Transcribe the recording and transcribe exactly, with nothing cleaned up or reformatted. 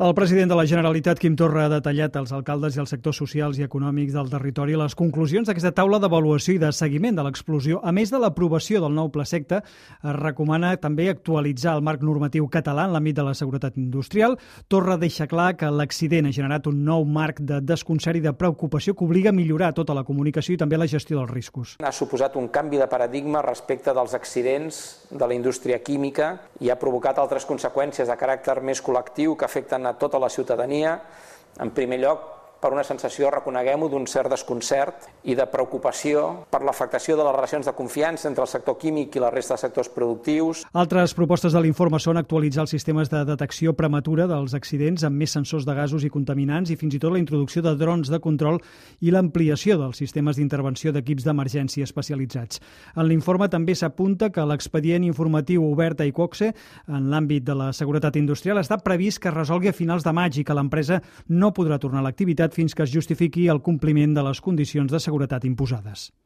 El president de la Generalitat, Quim Torra, ha detallat als alcaldes i als sectors socials i econòmics del territori les conclusions d'aquesta taula d'avaluació i de seguiment de l'explosió. A més de l'aprovació del nou plaseqta, es recomana també actualitzar el marc normatiu català en l'àmbit de la seguretat industrial. Torra deixa clar que l'accident ha generat un nou marc de desconcert i de preocupació que obliga a millorar tota la comunicació i també la gestió dels riscos. Ha suposat un canvi de paradigma respecte dels accidents de la indústria química i ha provocat altres conseqüències de caràcter més col·lectiu que afecten a tota la ciutadania, en primer lloc per una sensació, reconeguem-ho, d'un cert desconcert i de preocupació per l'afectació de les relacions de confiança entre el sector químic i la resta de sectors productius. Altres propostes de l'informe són actualitzar els sistemes de detecció prematura dels accidents amb més sensors de gasos i contaminants i fins i tot la introducció de drons de control i l'ampliació dels sistemes d'intervenció d'equips d'emergència especialitzats. En l'informe també s'apunta que l'expedient informatiu obert a Iqoxe en l'àmbit de la seguretat industrial està previst que es resolgui a finals de maig i que l'empresa no podrà tornar a l'activitat fins que es justifiqui el compliment de les condicions de seguretat imposades.